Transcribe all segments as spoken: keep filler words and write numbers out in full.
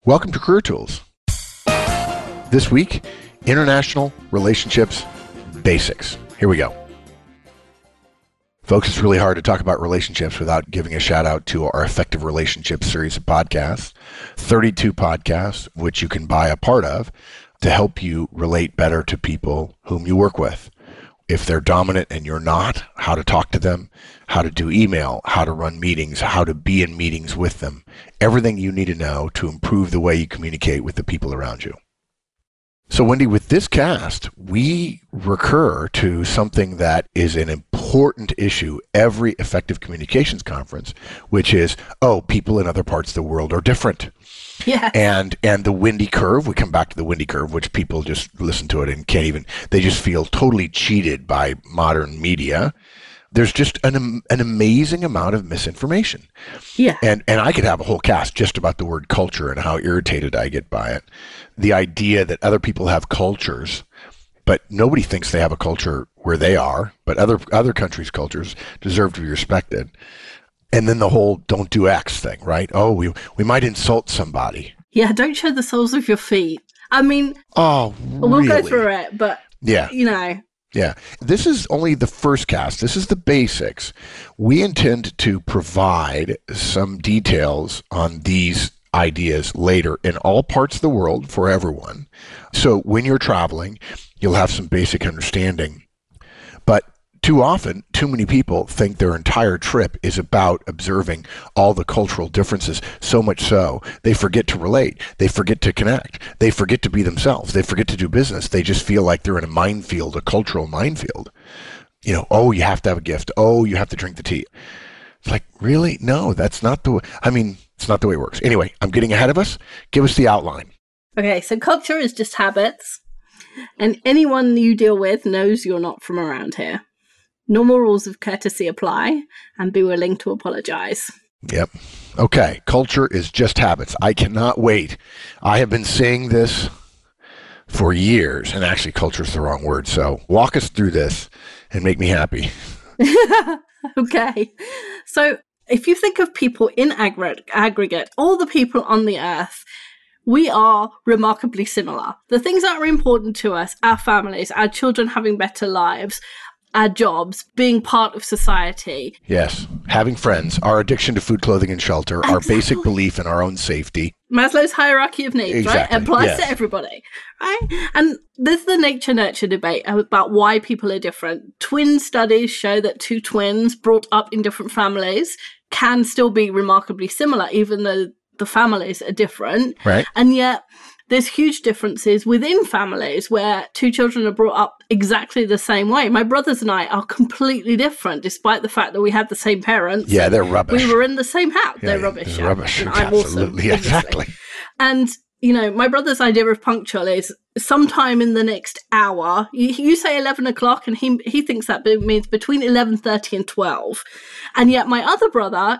Welcome to Career Tools. This week, International Relationships Basics. Here we go. Folks, it's really hard to talk about relationships without giving a shout out to our Effective Relationships series of podcasts, thirty-two podcasts, which you can buy a part of to help you relate better to people whom you work with. If they're dominant and you're not, how to talk to them, how to do email, how to run meetings, how to be in meetings with them, everything you need to know to improve the way you communicate with the people around you. So Wendy, with this cast, we recur to something that is an important issue every effective communications conference, which is, oh, people in other parts of the world are different. Yeah. And and the Wendy curve, we come back to the Wendy curve, which people just listen to it and can't even, they just feel totally cheated by modern media. There's just an an amazing amount of misinformation. Yeah. And and I could have a whole cast just about the word culture and how irritated I get by it. The idea that other people have cultures, but nobody thinks they have a culture where they are, but other other countries' cultures deserve to be respected. And then the whole don't do X thing, right? Oh, we we might insult somebody. Yeah, don't show the soles of your feet. I mean, oh, we'll really? go through it, but, yeah. you know. Yeah. This is only the first cast. This is the basics. We intend to provide some details on these ideas later in all parts of the world for everyone. So when you're traveling, you'll have some basic understanding. But too often, too many people think their entire trip is about observing all the cultural differences, so much so they forget to relate, they forget to connect, they forget to be themselves, they forget to do business. They just feel like they're in a minefield, a cultural minefield. You know, oh, you have to have a gift. Oh, you have to drink the tea. It's like, really? No, that's not the way. I mean, it's not the way it works. Anyway, I'm getting ahead of us. Give us the outline. Okay, so culture is just habits, and anyone you deal with knows you're not from around here. Normal rules of courtesy apply, and be willing to apologize. Yep. Okay. Culture is just habits. I cannot wait. I have been saying this for years, and actually culture is the wrong word. So walk us through this and make me happy. Okay. So if you think of people in aggregate, aggregate, all the people on the earth, we are remarkably similar. The things that are important to us, our families, our children having better lives, our jobs, being part of society. Yes. Having friends, our addiction to food, clothing, and shelter, exactly. Our basic belief in our own safety. Maslow's hierarchy of needs, exactly. right? It applies yes. to everybody, right? And there's the nature-nurture debate about why people are different. Twin studies show that two twins brought up in different families can still be remarkably similar, even though the families are different. Right. And yet there's huge differences within families where two children are brought up exactly the same way. My brothers and I are completely different, despite the fact that we had the same parents. Yeah, they're rubbish. We were in the same house. Yeah, they're rubbish. They're rubbish. And I'm Absolutely, awesome, exactly. And, you know, my brother's idea of punctual is sometime in the next hour. You, you say eleven o'clock, and he he thinks that means between eleven thirty and twelve. And yet my other brother,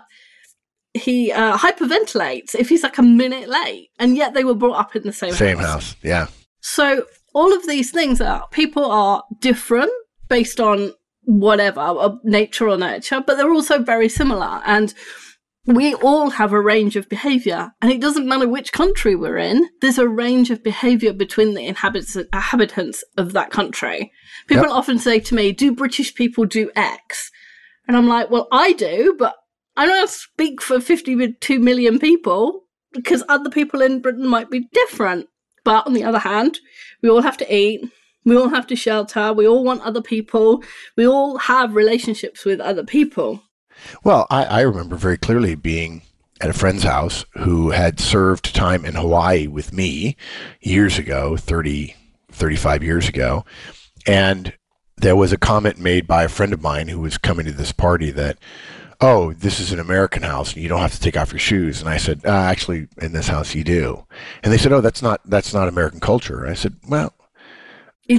he uh, hyperventilates if he's like a minute late, and yet they were brought up in the same, same house. house. Yeah. So all of these things are, people are different based on whatever, nature or nurture, but they're also very similar. And we all have a range of behavior, and it doesn't matter which country we're in. There's a range of behavior between the inhabitants, inhabitants of that country. People yep. often say to me, do British people do X? And I'm like, well, I do, but I don't speak for fifty-two million people, because other people in Britain might be different. But on the other hand, we all have to eat. We all have to shelter. We all want other people. We all have relationships with other people. Well, I, I remember very clearly being at a friend's house who had served time in Hawaii with me years ago, thirty, thirty-five years ago. And there was a comment made by a friend of mine who was coming to this party that, oh, this is an American house and you don't have to take off your shoes. And I said, uh, actually, in this house you do. And they said, oh, that's not that's not American culture. And I said, well,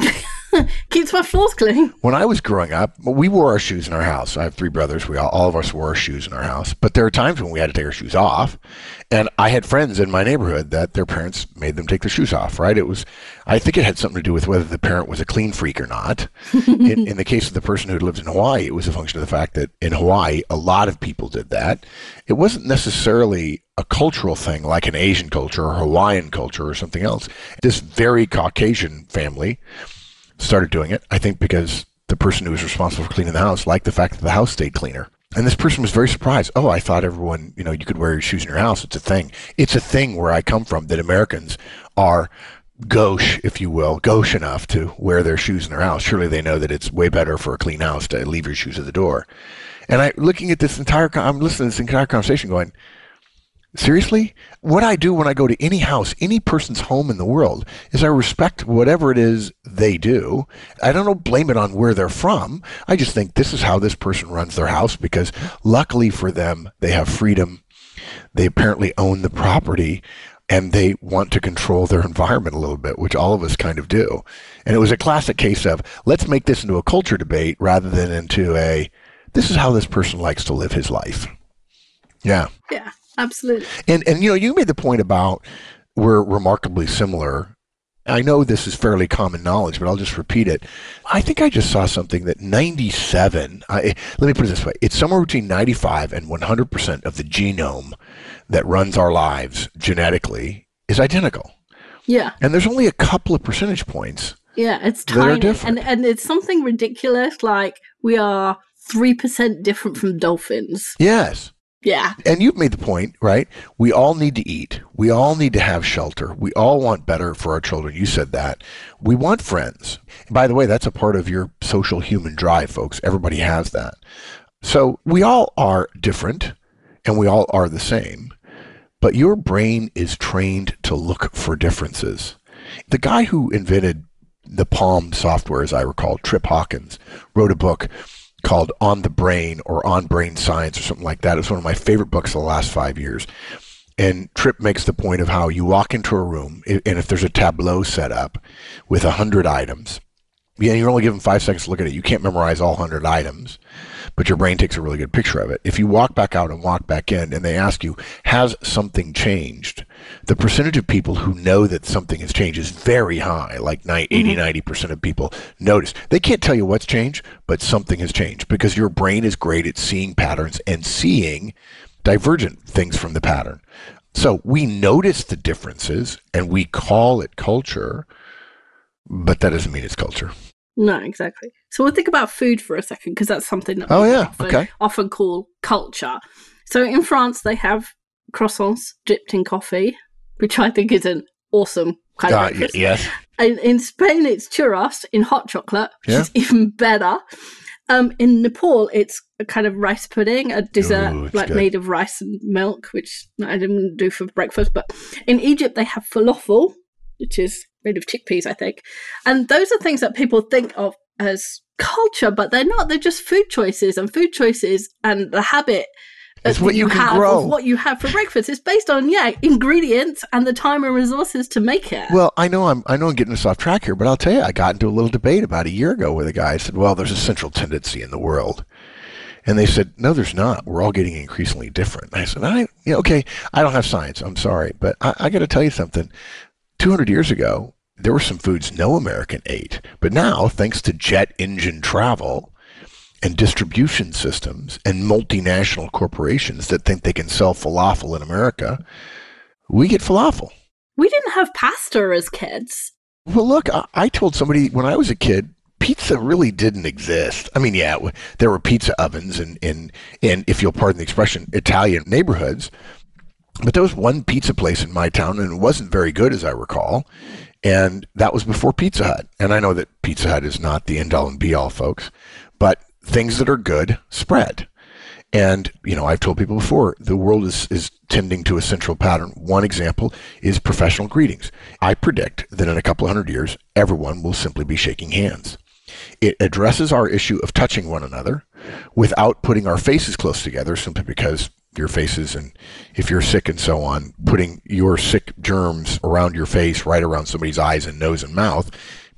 Keeps my floors clean. When I was growing up, we wore our shoes in our house. I have three brothers. We all, all of us wore our shoes in our house. But there are times when we had to take our shoes off. And I had friends in my neighborhood that their parents made them take their shoes off, right? It was, I think it had something to do with whether the parent was a clean freak or not. in, in the case of the person who lives in Hawaii, it was a function of the fact that in Hawaii, a lot of people did that. It wasn't necessarily a cultural thing like an Asian culture or Hawaiian culture or something else. This very Caucasian family started doing it, I think because the person who was responsible for cleaning the house liked the fact that the house stayed cleaner. And this person was very surprised. Oh, I thought everyone, you know, you could wear your shoes in your house. It's a thing. It's a thing where I come from that Americans are gauche, if you will, gauche enough to wear their shoes in their house. Surely they know that it's way better for a clean house to leave your shoes at the door. And I, looking at this entire, I'm listening to this entire conversation going, seriously? What I do when I go to any house, any person's home in the world, is I respect whatever it is they do. I don't blame it on where they're from. I just think this is how this person runs their house because luckily for them, they have freedom. They apparently own the property and they want to control their environment a little bit, which all of us kind of do. And it was a classic case of let's make this into a culture debate rather than into a, this is how this person likes to live his life. Yeah. Yeah. Absolutely. And, and you know, you made the point about we're remarkably similar. I know this is fairly common knowledge, but I'll just repeat it. I think I just saw something that ninety-seven, I, let me put it this way. It's somewhere between ninety-five and one hundred percent of the genome that runs our lives genetically is identical. Yeah. And there's only a couple of percentage points. Yeah, it's that are tiny. different. And, and it's something ridiculous like we are three percent different from dolphins. Yes. Yeah. And you've made the point, right? We all need to eat. We all need to have shelter. We all want better for our children. You said that. We want friends. And by the way, that's a part of your social human drive, folks. Everybody has that. So we all are different and we all are the same, but your brain is trained to look for differences. The guy who invented the Palm software, as I recall, Trip Hawkins, wrote a book called On the Brain or On Brain Science or something like that. It's one of my favorite books of the last five years. And Tripp makes the point of how you walk into a room and if there's a tableau set up with a hundred items, yeah, you're only given five seconds to look at it. You can't memorize all hundred items, but your brain takes a really good picture of it. If you walk back out and walk back in and they ask you, has something changed? The percentage of people who know that something has changed is very high, like eighty, ninety percent of people notice. They can't tell you what's changed, but something has changed because your brain is great at seeing patterns and seeing divergent things from the pattern. So we notice the differences and we call it culture, but that doesn't mean it's culture. No, exactly. So we'll think about food for a second, because that's something that oh, we yeah. often, okay. often call culture. So in France, they have croissants dipped in coffee, which I think is an awesome kind of uh, breakfast. y- Yes. And in Spain, it's churros in hot chocolate, which Yeah. is even better. Um, in Nepal, it's a kind of rice pudding, a dessert Ooh, it's like good. made of rice and milk, which I didn't do for breakfast. But in Egypt, they have falafel, which is made of chickpeas, I think. And those are things that people think of as culture, but they're not. They're just food choices, and food choices and the habit It's that what you can have grow. of what you have for breakfast. It's based on, yeah, ingredients and the time and resources to make it. Well, I know I'm I know I'm getting us off track here, but I'll tell you, I got into a little debate about a year ago with a guy. I said, well, there's a central tendency in the world. And they said, no, there's not. We're all getting increasingly different. And I said, I, yeah, okay, I don't have science. I'm sorry. But I, I got to tell you something. two hundred years ago, there were some foods no American ate. But now, thanks to jet engine travel and distribution systems and multinational corporations that think they can sell falafel in America, we get falafel. We didn't have pasta as kids. Well, look, I, I told somebody when I was a kid, pizza really didn't exist. I mean, yeah, w- there were pizza ovens in, in, in, if you'll pardon the expression, Italian neighborhoods. But there was one pizza place in my town, and it wasn't very good, as I recall. And that was before Pizza Hut. And I know that Pizza Hut is not the end-all and be-all, folks. But things that are good spread. And, you know, I've told people before, the world is, is tending to a central pattern. One example is professional greetings. I predict that in a couple of hundred years, everyone will simply be shaking hands. It addresses our issue of touching one another without putting our faces close together, simply because your faces, and if you're sick and so on, putting your sick germs around your face, right around somebody's eyes and nose and mouth,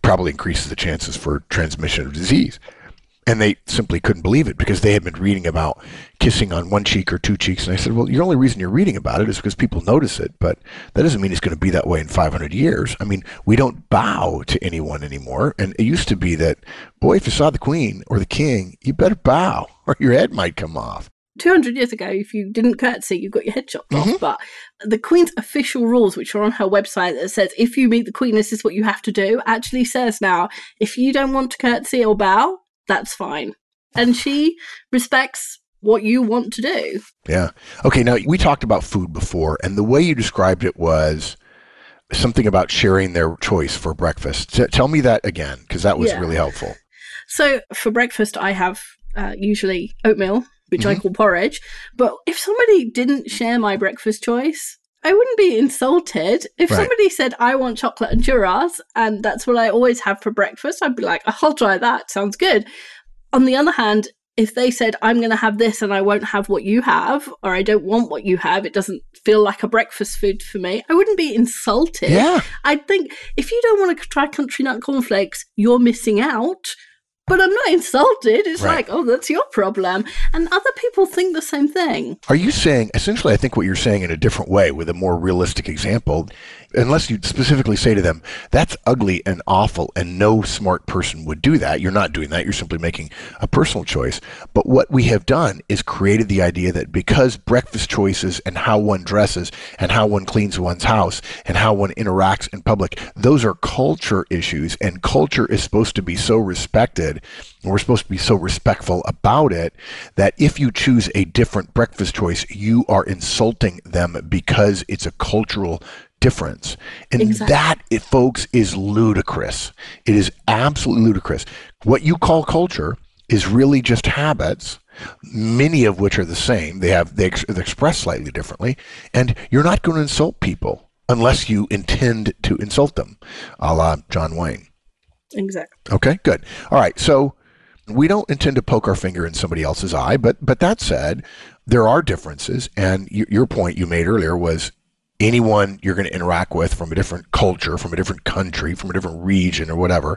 probably increases the chances for transmission of disease. And they simply couldn't believe it because they had been reading about kissing on one cheek or two cheeks. And I said, well, the only reason you're reading about it is because people notice it, but that doesn't mean it's going to be that way in five hundred years. I mean, we don't bow to anyone anymore. And it used to be that, boy, if you saw the queen or the king, you better bow or your head might come off. two hundred years ago, if you didn't curtsy, you got your head chopped Mm-hmm. off. But the Queen's official rules, which are on her website, that says if you meet the Queen, this is what you have to do, actually says now, if you don't want to curtsy or bow, that's fine. And she respects what you want to do. Yeah. Okay, now we talked about food before, and the way you described it was something about sharing their choice for breakfast. T- tell me that again, because that was Yeah. really helpful. So for breakfast, I have uh, usually oatmeal, which I Mhm. call porridge. But if somebody didn't share my breakfast choice, I wouldn't be insulted. If Right. somebody said, I want chocolate and churras, and that's what I always have for breakfast, I'd be like, I'll try that. Sounds good. On the other hand, if they said, I'm going to have this and I won't have what you have, or I don't want what you have, it doesn't feel like a breakfast food for me, I wouldn't be insulted. Yeah. I'd think, if you don't want to try Country Nut Cornflakes, you're missing out. But I'm not insulted. It's Right. like, oh, that's your problem. And other people think the same thing. Are you saying, essentially, I think what you're saying in a different way with a more realistic example, unless you specifically say to them, that's ugly and awful and no smart person would do that. You're not doing that. You're simply making a personal choice. But what we have done is created the idea that because breakfast choices and how one dresses and how one cleans one's house and how one interacts in public, those are culture issues, and culture is supposed to be so respected, and we're supposed to be so respectful about it, that if you choose a different breakfast choice, you are insulting them because it's a cultural difference. And Exactly. that, it, folks, is ludicrous. It is absolutely ludicrous. What you call culture is really just habits, many of which are the same. They have they ex- they're expressed slightly differently, and you're not going to insult people unless you intend to insult them, a la John Wayne. Exactly. Okay, good. All right, so we don't intend to poke our finger in somebody else's eye, but but that said, there are differences, and y- your point you made earlier was anyone you're going to interact with from a different culture, from a different country, from a different region or whatever,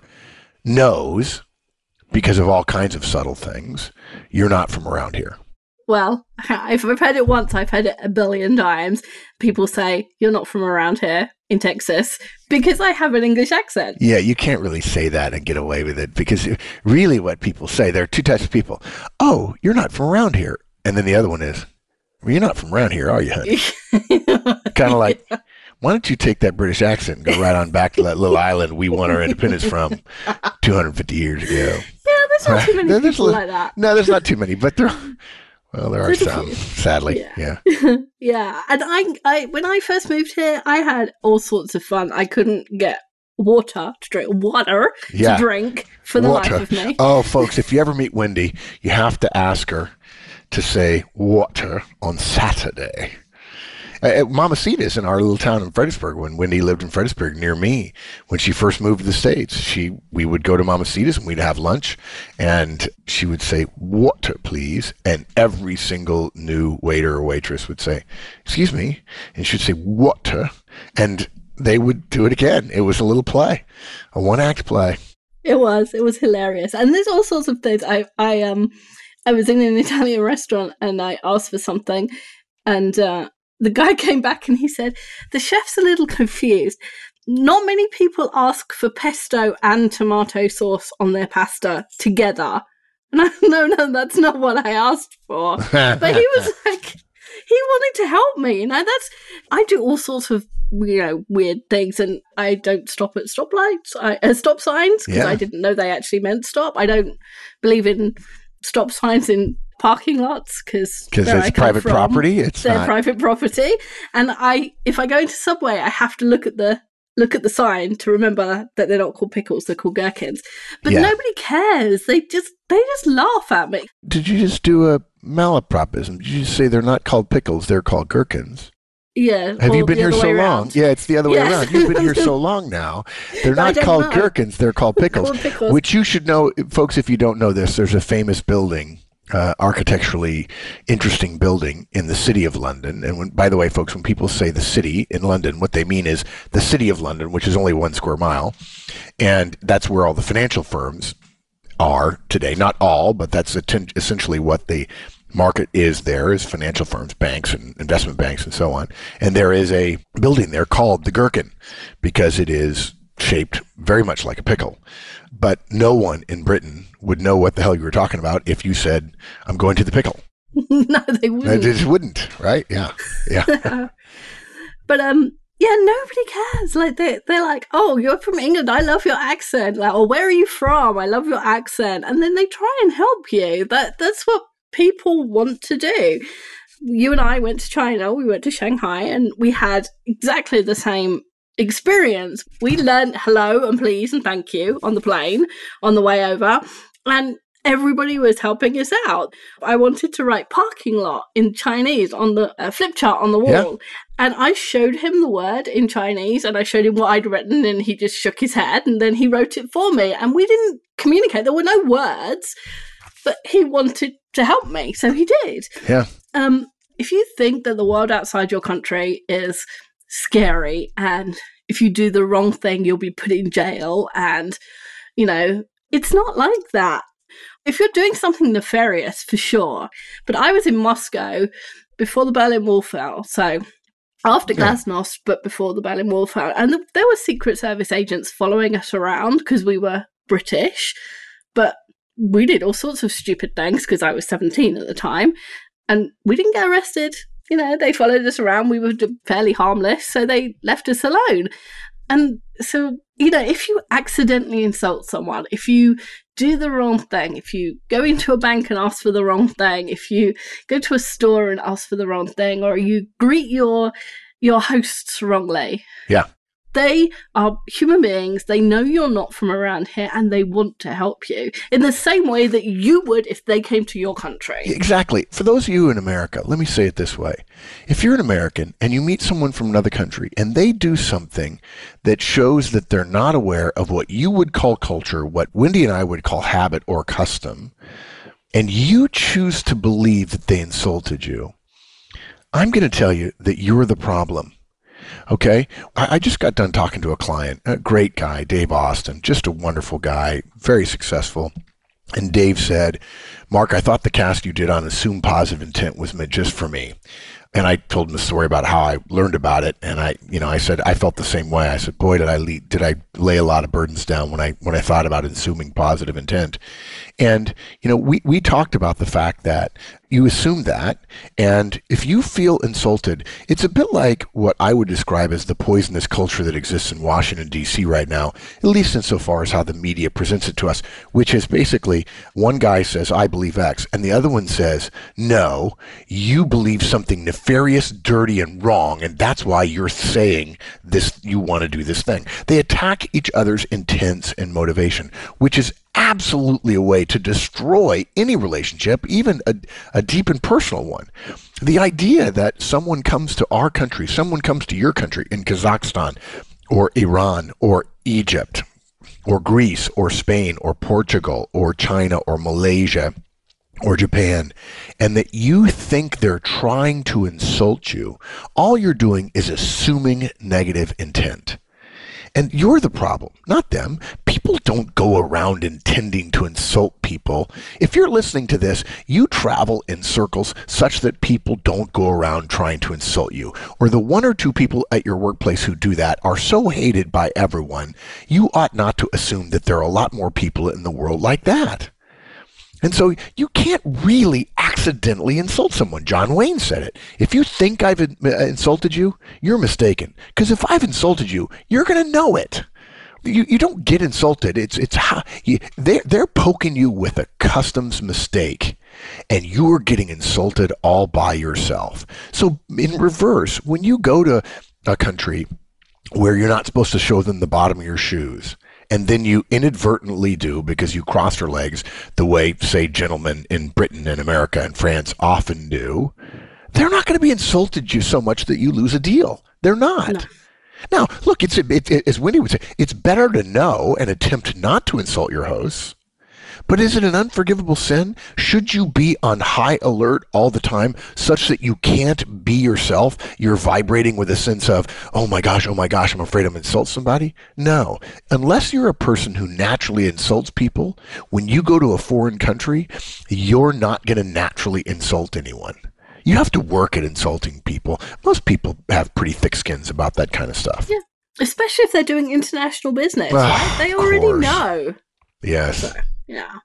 knows, because of all kinds of subtle things, you're not from around here. Well, if I've heard it once, I've heard it a billion times. People say, you're not from around here in Texas, because I have an English accent. Yeah, you can't really say that and get away with it, because really what people say, there are two types of people. Oh, you're not from around here. And then the other one is, well, you're not from around here, are you, honey? Kind of like, why don't you take that British accent and go right on back to that little island we won our independence from two hundred fifty years ago? Yeah, there's not too many There- there's people li- like that. No, there's not too many, but there, well, there are There's a some, few. sadly. Yeah. Yeah. Yeah, and I, I, when I first moved here, I had all sorts of fun. I couldn't get water to drink, water Yeah. to drink for the Water. life of me. Oh, folks, if you ever meet Wendy, you have to ask her to say water on Saturday. Uh, Mamacitas in our little town in Fredericksburg, when Wendy lived in Fredericksburg near me, when she first moved to the States, she we would go to Mamacitas and we'd have lunch, and she would say, water, please. And every single new waiter or waitress would say, excuse me, and she'd say, water. And they would do it again. It was a little play, a one-act play. It was, it was hilarious, and there's all sorts of things. I, I, um, I was in an Italian restaurant and I asked for something, and uh, the guy came back and he said, the chef's a little confused. Not many people ask for pesto and tomato sauce on their pasta together. And I, no, no, that's not what I asked for. But he was like, he wanted to help me. You know, that's, I do all sorts of, you know, weird things, and I don't stop at stoplights, I, uh, stop signs, because Yeah. I didn't know they actually meant stop. I don't believe in stop signs in parking lots, because Because it's private property. It's they're not. private property, and I, if I go into Subway, I have to look at the look at the sign to remember that they're not called pickles; they're called gherkins. But Yeah. nobody cares. They just they just laugh at me. Did you just do a malapropism? Did you just say they're not called pickles, they're called gherkins? Yeah. Have or you been the here other so way long? around. Yeah, it's the other way Yeah. around. You've been here so long now. They're I not don't called know. gherkins, they're called pickles. Called pickles. Which you should know, folks, if you don't know this, there's a famous building uh, architecturally interesting building in the city of London. And when, by the way, folks, when people say the city in London, what they mean is the city of London, which is only one square mile. And that's where all the financial firms are today. Not all, but that's essentially what the market is there, is financial firms, banks and investment banks and so on. And there is a building there called the Gherkin because it is shaped very much like a pickle. But no one in Britain would know what the hell you were talking about if you said, I'm going to the pickle. No, they wouldn't. They just wouldn't, right? Yeah. Yeah. But, um, yeah, nobody cares. Like, they, they're like, oh, you're from England. I love your accent. Like, or where are you from? I love your accent. And then they try and help you. That That's what people want to do. You and I went to China. We went to Shanghai, and we had exactly the same experience. We learned hello and please and thank you on the plane on the way over, and everybody was helping us out. I wanted to write parking lot in Chinese on the uh, flip chart on the wall, yeah. And I showed him the word in Chinese, and I showed him what I'd written, and he just shook his head, and then he wrote it for me, and we didn't communicate. There were no words, but he wanted to help me, so he did. Yeah. Um, if you think that the world outside your country is scary, and if you do the wrong thing you'll be put in jail, and you know, it's not like that. If you're doing something nefarious, for sure. But I was in Moscow before the Berlin Wall fell, so after Glasnost, yeah. But before the Berlin Wall fell, and the, there were Secret Service agents following us around because we were British, but we did all sorts of stupid things because I was seventeen at the time, and we didn't get arrested. You know, they followed us around. We were fairly harmless, so they left us alone. And so, you know, if you accidentally insult someone, if you do the wrong thing, if you go into a bank and ask for the wrong thing, if you go to a store and ask for the wrong thing, or you greet your your hosts wrongly, yeah, they are human beings. They know you're not from around here, and they want to help you in the same way that you would if they came to your country. Exactly. For those of you in America, let me say it this way. If you're an American and you meet someone from another country and they do something that shows that they're not aware of what you would call culture, what Wendy and I would call habit or custom, and you choose to believe that they insulted you, I'm going to tell you that you're the problem. Okay, I just got done talking to a client, a great guy, Dave Austin, just a wonderful guy, very successful. And Dave said, Mark, I thought the cast you did on Assume Positive Intent was meant just for me. And I told him the story about how I learned about it. And I, you know, I said, I felt the same way. I said, boy, did I lead, did I lay a lot of burdens down when I, when I thought about assuming positive intent. And, you know, we, we talked about the fact that you assume that. And if you feel insulted, it's a bit like what I would describe as the poisonous culture that exists in Washington, D C right now, at least insofar as how the media presents it to us, which is basically one guy says, I believe X, and the other one says, no, you believe something nefarious, dirty, and wrong, and that's why you're saying this, you want to do this thing. They attack each other's intents and motivation, which is absolutely a way to destroy any relationship, even a, a deep and personal one. The idea that someone comes to our country, someone comes to your country in Kazakhstan or Iran or Egypt or Greece or Spain or Portugal or China or Malaysia or Japan, and that you think they're trying to insult you, all you're doing is assuming negative intent. And you're the problem, not them. People don't go around intending to insult people. If you're listening to this, you travel in circles such that people don't go around trying to insult you. Or the one or two people at your workplace who do that are so hated by everyone, you ought not to assume that there are a lot more people in the world like that. And so you can't really accidentally insult someone. John Wayne said it. If you think I've insulted you, you're mistaken. Because if I've insulted you, you're going to know it. You you don't get insulted. It's it's how you, they're they're poking you with a customs mistake, and you are getting insulted all by yourself. So in reverse, when you go to a country where you're not supposed to show them the bottom of your shoes, and then you inadvertently do because you crossed your legs the way, say, gentlemen in Britain and America and France often do, they're not going to be insulted you so much that you lose a deal. They're not. No. Now, look, it's it, it, as Wendy would say, it's better to know and attempt not to insult your hosts, But is it an unforgivable sin? Should you be on high alert all the time such that you can't be yourself? You're vibrating with a sense of, oh my gosh, oh my gosh, I'm afraid I'm insult somebody? No. Unless you're a person who naturally insults people, when you go to a foreign country, you're not going to naturally insult anyone. You have to work at insulting people. Most people have pretty thick skins about that kind of stuff. Yeah. Especially if they're doing international business, right? They already course. know. Yes. So, yeah.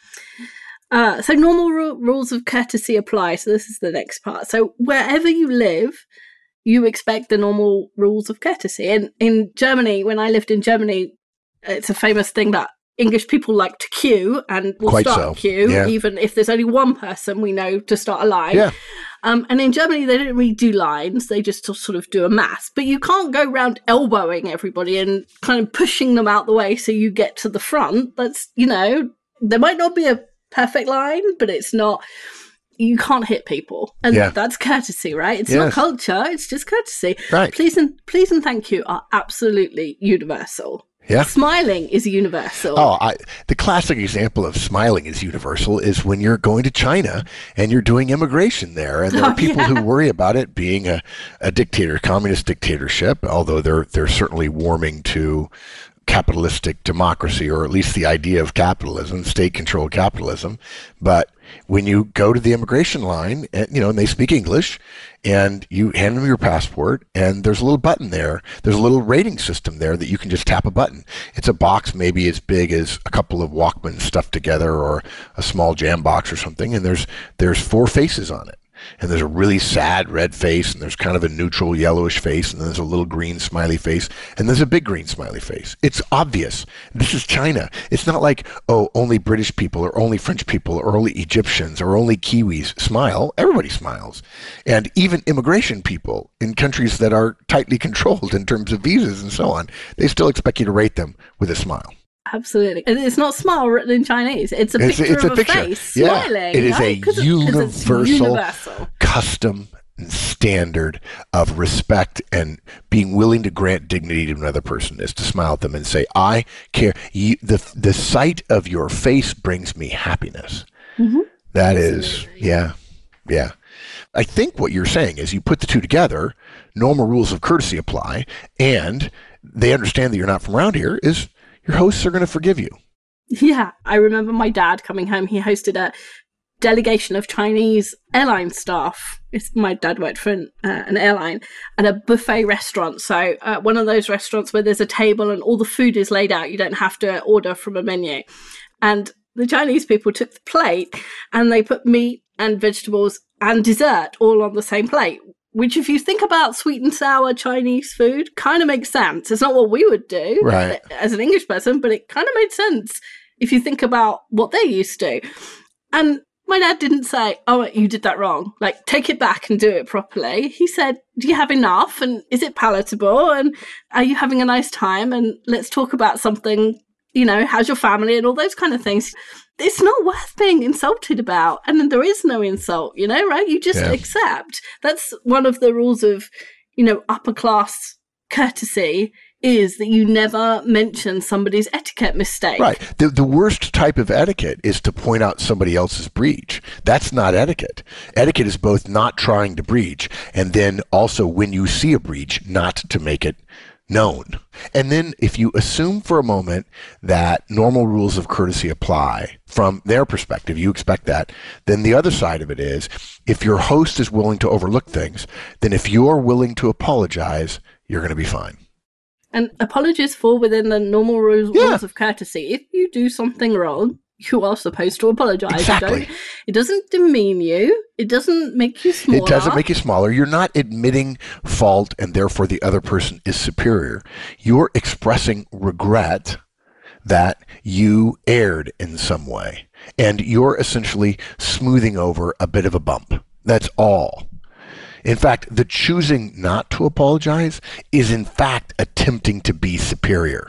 Uh, so normal ru- rules of courtesy apply. So this is the next part. So wherever you live, you expect the normal rules of courtesy. And in Germany, when I lived in Germany, it's a famous thing that English people like to queue and will Quite start so. a queue, Yeah. even if there's only one person we know to start a line. Yeah. Um, and in Germany, they don't really do lines. They just sort of do a mass. But you can't go around elbowing everybody and kind of pushing them out the way so you get to the front. That's, you know, there might not be a perfect line, but it's not, you can't hit people. And Yeah. that's courtesy, right? It's Yes. not culture. It's just courtesy. Right. Please and, please and thank you are absolutely universal. Yeah. Smiling is universal. Oh, I, the classic example of smiling is universal is when you're going to China and you're doing immigration there, and there Oh, are people yeah. who worry about it being a, a dictator, communist dictatorship, although they're they're certainly warming to capitalistic democracy, or at least the idea of capitalism, state-controlled capitalism. But when you go to the immigration line, and, you know, and they speak English, and you hand them your passport, and there's a little button there. There's a little rating system there that you can just tap a button. It's a box maybe as big as a couple of Walkmans stuffed together, or a small jam box or something, and there's there's four faces on it. And there's a really sad red face, and there's kind of a neutral yellowish face, and there's a little green smiley face, and there's a big green smiley face. It's obvious. This is China. It's not like, oh, only British people, or only French people, or only Egyptians, or only Kiwis smile. Everybody smiles. And even immigration people in countries that are tightly controlled in terms of visas and so on, they still expect you to rate them with a smile. Absolutely. And it's not smile written in Chinese. It's a It's, picture it's of a a, picture. face Yeah. smiling. It is right? a 'Cause it- 'cause it's universal, universal. custom and standard of respect and being willing to grant dignity to another person is to smile at them and say, I care. You, the, the sight of your face brings me happiness. Mm-hmm. That is, yeah, yeah. I think what you're saying is you put the two together, normal rules of courtesy apply, and they understand that you're not from around here, is your hosts are going to forgive you. Yeah. I remember my dad coming home. He hosted a delegation of Chinese airline staff. It's, my dad worked for an, uh, an airline at a buffet restaurant. So uh, one of those restaurants where there's a table and all the food is laid out. You don't have to order from a menu. And the Chinese people took the plate and they put meat and vegetables and dessert all on the same plate, which, if you think about sweet and sour Chinese food, kind of makes sense. It's not what we would do Right. as an English person, but it kind of made sense if you think about what they're used to. And my dad didn't say, oh, you did that wrong. Like, take it back and do it properly. He said, do you have enough? And is it palatable? And are you having a nice time? And let's talk about something, you know, how's your family and all those kind of things. It's not worth being insulted about. And then there is no insult, you know, right? You just Yeah. accept. That's one of the rules of, you know, upper class courtesy, is that you never mention somebody's etiquette mistake. Right. The, the worst type of etiquette is to point out somebody else's breach. That's not etiquette. Etiquette is both not trying to breach, and then also when you see a breach, not to make it known. And then if you assume for a moment that normal rules of courtesy apply from their perspective, you expect that, then the other side of it is, if your host is willing to overlook things, then if you're willing to apologize, you're going to be fine. And apologies fall within the normal rules, Yeah. rules of courtesy. If you do something wrong, you are supposed to apologize. Exactly. You don't, it doesn't demean you. It doesn't make you smaller. It doesn't make you smaller. You're not admitting fault and therefore the other person is superior. You're expressing regret that you erred in some way. And you're essentially smoothing over a bit of a bump. That's all. In fact, the choosing not to apologize is in fact attempting to be superior.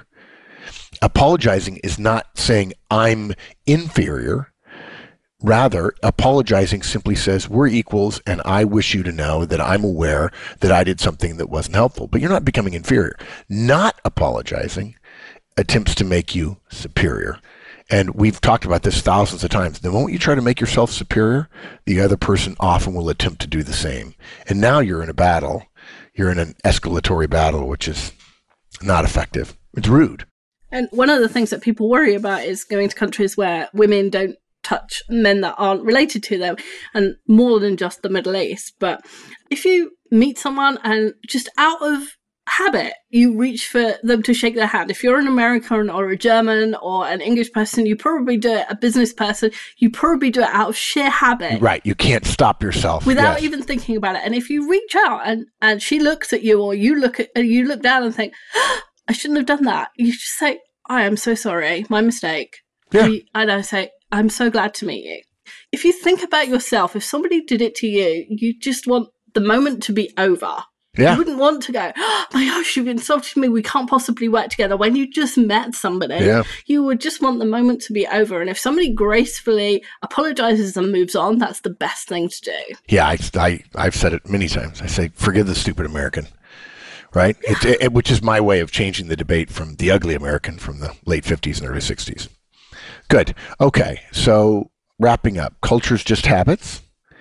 Apologizing is not saying I'm inferior. Rather, apologizing simply says we're equals and I wish you to know that I'm aware that I did something that wasn't helpful, but you're not becoming inferior. Not apologizing attempts to make you superior. And we've talked about this thousands of times. The moment you try to make yourself superior, the other person often will attempt to do the same. And now you're in a battle. You're in an escalatory battle, which is not effective. It's rude. And one of the things that people worry about is going to countries where women don't touch men that aren't related to them, and more than just the Middle East. But if you meet someone and just out of habit, you reach for them to shake their hand. If you're an American or a German or an English person, you probably do it, a business person, you probably do it out of sheer habit. Right. You can't stop yourself. Without yes. even thinking about it. And if you reach out and, and she looks at you, or you look at you look down and think, oh, I shouldn't have done that. You just say, I am so sorry. My mistake. Yeah. And I say, I'm so glad to meet you. If you think about yourself, if somebody did it to you, you just want the moment to be over. Yeah. You wouldn't want to go, oh my gosh, you've insulted me. We can't possibly work together. When you just met somebody, yeah. you would just want the moment to be over. And if somebody gracefully apologizes and moves on, that's the best thing to do. Yeah, I, I, I've said it many times. I say, forgive the stupid American, right? Yeah. It, it, which is my way of changing the debate from the ugly American from the late fifties and early sixties. Good. Okay, so wrapping up, culture's just habits.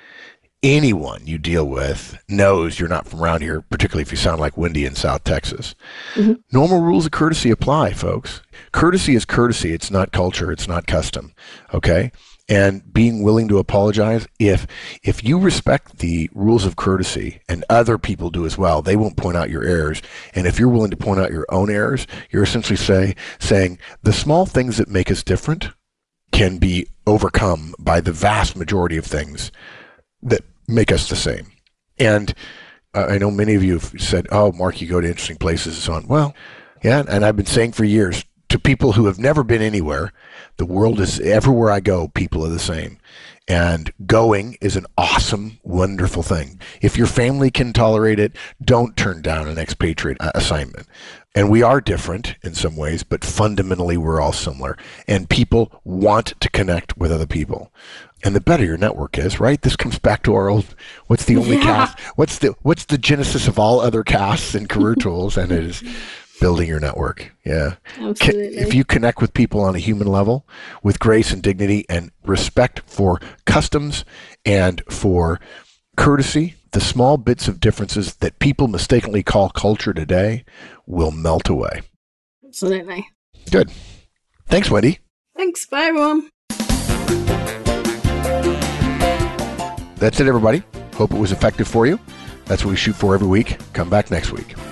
Anyone you deal with knows you're not from around here, particularly if you sound like Wendy in South Texas. Mm-hmm. Normal rules of courtesy apply, folks. Courtesy is courtesy. It's not culture. It's not custom. Okay? And being willing to apologize. If if you respect the rules of courtesy, and other people do as well, they won't point out your errors. And if you're willing to point out your own errors, you're essentially say, saying the small things that make us different can be overcome by the vast majority of things that make us the same. And uh, I know many of you have said, oh, Mark, you go to interesting places and so on. Well, yeah, and I've been saying for years to people who have never been anywhere, the world is, everywhere I go, people are the same. And going is an awesome, wonderful thing. If your family can tolerate it, don't turn down an expatriate assignment. And we are different in some ways, but fundamentally we're all similar. And people want to connect with other people. And the better your network is, right? This comes back to our old, what's the only yeah. cast? What's the what's the genesis of all other casts and career tools? And it is building your network. Yeah. Absolutely. If you connect with people on a human level with grace and dignity and respect for customs and for courtesy, the small bits of differences that people mistakenly call culture today will melt away. Absolutely. Good. Thanks, Wendy. Thanks. Bye, everyone. That's it, everybody. Hope it was effective for you. That's what we shoot for every week. Come back next week.